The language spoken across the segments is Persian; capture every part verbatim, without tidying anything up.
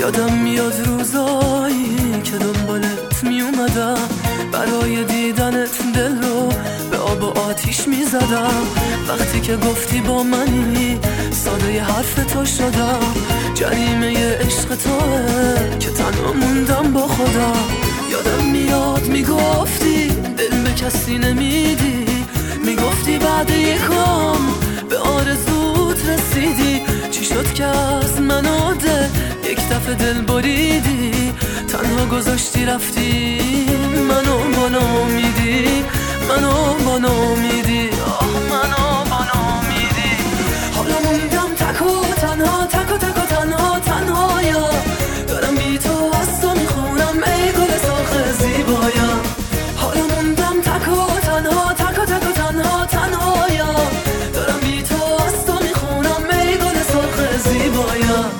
یادم میاد روزایی که دنبالت میومدم، برای دیدنت دل رو به آب و آتیش میزدم. وقتی که گفتی با منی ساده ی حرف تو شدم. جریمه ی عشق توه که تنها موندم با خودم. یادم میاد میگفتی دل به کسی نمیدی، میگفتی بعد یکم به آرزوت رسیدی. چی شد که از من و دل یک دفعه دل بریدی؟ تنها گذاشتی رفتی منو با نامیدی، منو با نامیدی، آه منو با نامیدی. حالا موندم تک و تنها، تک و تک و تنها تنهایا. دارم بی تو از تو میخونم ای گل سرخ زیبایم. حالا موندم تک و تنها، تک و تک و تنها تنهایا. دارم بی تو از تو میخونم ای گل سرخ زیبایم.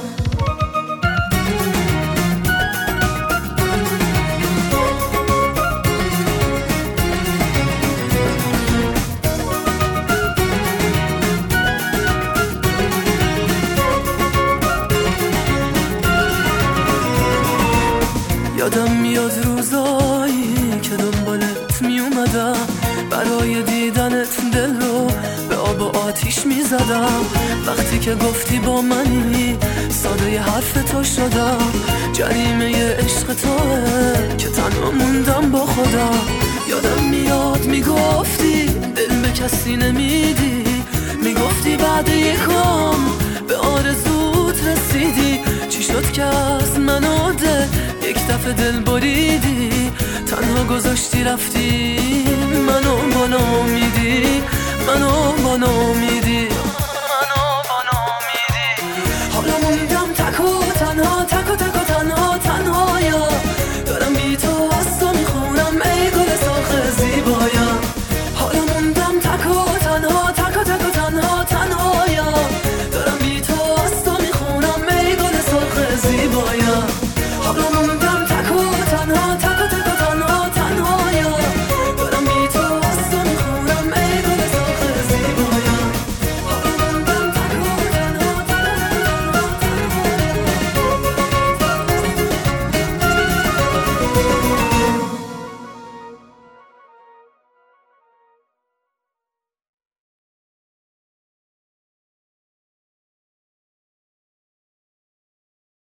یادم میاد روزایی که دنبالت میومدم، برای دیدنت دل رو به آب و آتیش میزدم. وقتی که گفتی با منی ساده ی حرف تو شدم. جریمه ی عشق توه که تنها موندم با خودم. یادم میاد میگفتی دل به کسی نمیدی، میگفتی بعد یکم به آرزوت رسیدی. چی شد که از من و دل یک دفعه دل بریدی؟ تنها گذاشتی رفتی منو با نامیدی، منو با نامیدی، منو با نامیدی. حالا موندم تک و